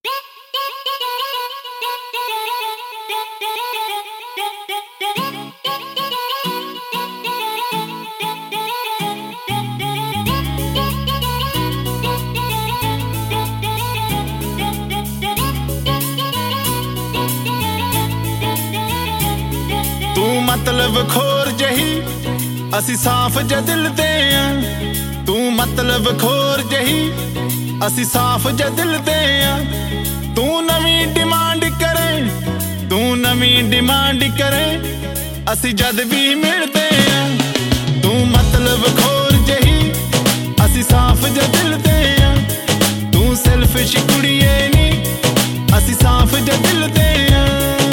ਤੂੰ ਮਤਲਬ ਖੋਰ ਜਹੀ ਅਸੀਂ ਸਾਫ਼ ਜ ਦਿਲ ਦੇ ਆਂ। ਤੂੰ ਮਤਲਬ ਖੋਰ ਜਹੀ ਅਸੀਂ ਸਾਫ਼ ਜ ਦਿਲ ਦੇ ਆਂ। ਤੂੰ ਨਵੀਂ ਡਿਮਾਂਡ ਕਰੇ, ਤੂੰ ਨਵੀਂ ਡਿਮਾਂਡ ਕਰੇ, ਅਸੀਂ ਜਦ ਵੀ ਮਿਲਦੇ ਆਂ। ਤੂੰ ਮਤਲਬ ਖੋਰ ਜਹੀ ਅਸੀਂ ਸਾਫ਼ ਜ ਦਿਲ ਦੇ ਆਂ। ਤੂੰ ਸੈਲਫਿਸ਼ ਕੁੜੀਏ ਨੀ ਅਸੀਂ ਸਾਫ਼ ਜ ਦਿਲ ਦੇ ਆਂ।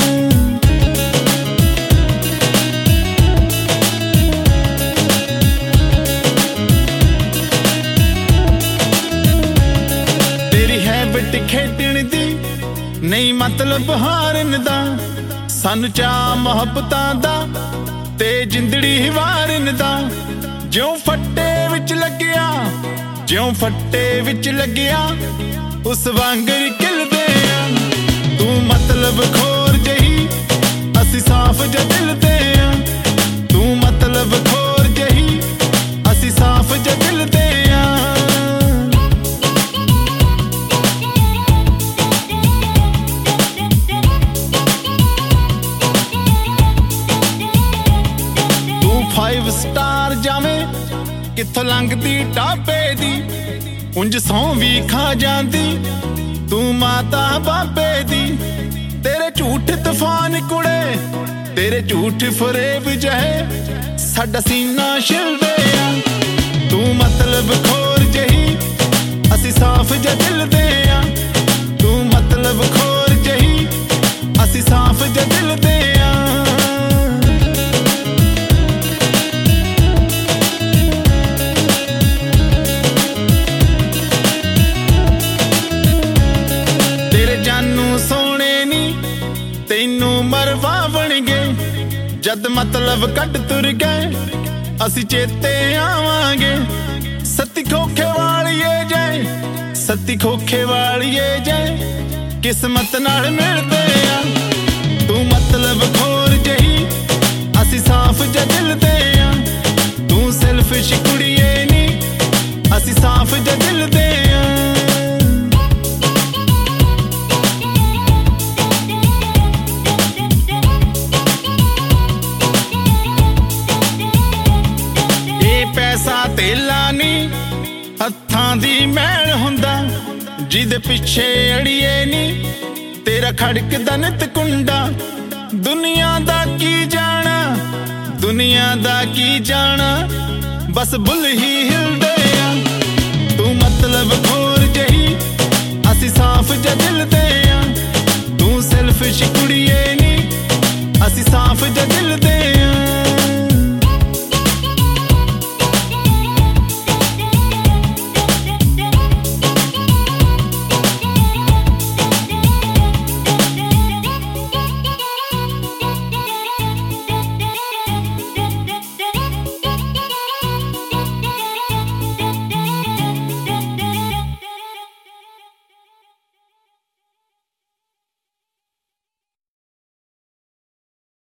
ਖੇਡਣ ਦੀ ਨਹੀਂ ਮਤਲਬ ਹਾਰਨ ਦਾ, ਸਾਨੂੰ ਚਾਅ ਮੁਹੱਬਤਾਂ ਦਾ ਤੇ ਜਿੰਦੜੀ ਵਾਰਨ ਦਾ। ਜਿਉਂ ਫੱਟੇ ਵਿੱਚ ਲੱਗਿਆ, ਜਿਉਂ ਫੱਟੇ ਵਿੱਚ ਲੱਗਿਆ, ਉਸ ਵਾਂਗਰ ਖਿਲਦੇ ਆਂ। ਤੂੰ ਮਤਲਬ ਖੋਰ ਜਹੀ ਅਸੀਂ ਸਾਫ਼ ਜ ਦਿਲ ਦੇ ਆਂ। ਤੂੰ ਮਤਲਬ ਖੋਰ ਜਹੀ ਅਸੀਂ ਸਾਫ਼ ਜ ਦਿਲ ਦੇ ਆਂ। ਫਾਈਵ ਸਟਾਰ ਜਾਵੇਂ ਕਿੱਥੋਂ ਲੰਘਦੀ ਢਾਬੇ ਦੀ, ਉਂਝ ਸੌਂ ਵੀ ਖਾ ਜਾਂਦੀ ਤੂੰ ਮਾਤਾ ਬਾਬੇ ਦੀ। ਤੇਰੇ ਝੂਠ ਤੂਫਾਨ ਕੁੜੇ, ਤੇਰੇ ਝੂਠ ਫਰੇਬ ਜਹੇ ਸਾਡਾ ਸੀਨਾ ਛਿਲਦੇ ਆਂ। ਤੂੰ ਮਤਲਬ ਖੋਰ ਜਹੀ ਅਸੀਂ ਸਾਫ਼ ਜ ਦਿਲ ਦੇ ਆਂ। ਤੂੰ ਮਤਲਬ ਖੋਰ ਜਹੀ ਅਸੀਂ ਸਾਫ਼ ਜ ਦਿਲ ਦੇ ਆਂ। ਤੈਨੂੰ ਮਰਵਾਵਣਗੇ ਜਦ ਮਤਲਬ ਕੱਢ ਤੁਰ ਗਏ, ਅਸੀਂ ਚੇਤੇ ਆਵਾਂਗੇ। ਸੱਤੀ ਖੋਖੇ ਵਾਲੀਏ ਜੈ, ਸੱਤੀ ਖੋਖੇ ਵਾਲੀਏ ਜੈ, ਕਿਸਮਤ ਨਾਲ ਮਿਲਦੇ ਆ। ਤੂੰ ਮਤਲਬ ਖੋਰ ਜਹੀ ਅਸੀਂ ਸਾਫ਼ ਜ ਦਿਲ ਦੇ ਆਂ। ਤੂੰ ਸੈਲਫਿਸ਼ ਕੁੜੀਏ ਨੀ ਅਸੀਂ ਸਾਫ਼ ਜ ਦਿਲ ਦੇ ਆਂ। ਪੈਸਾ ਧੇਲਾ ਨੀ ਹੱਥਾਂ ਦੀ ਮੈਲ ਹੁੰਦਾ, ਜਿਹਦੇ ਪਿੱਛੇ ਅੜੀਏ ਨੀ ਤੇਰਾ ਖੜਕਦਾ ਨਿਤ ਕੁੰਡਾ। ਦੁਨੀਆ ਦਾ ਕੀ ਜਾਣਾ, ਦੁਨੀਆ ਦਾ ਕੀ ਜਾਣਾ, ਬਸ ਬੁੱਲ ਹੀ ਹਿਲਦੇ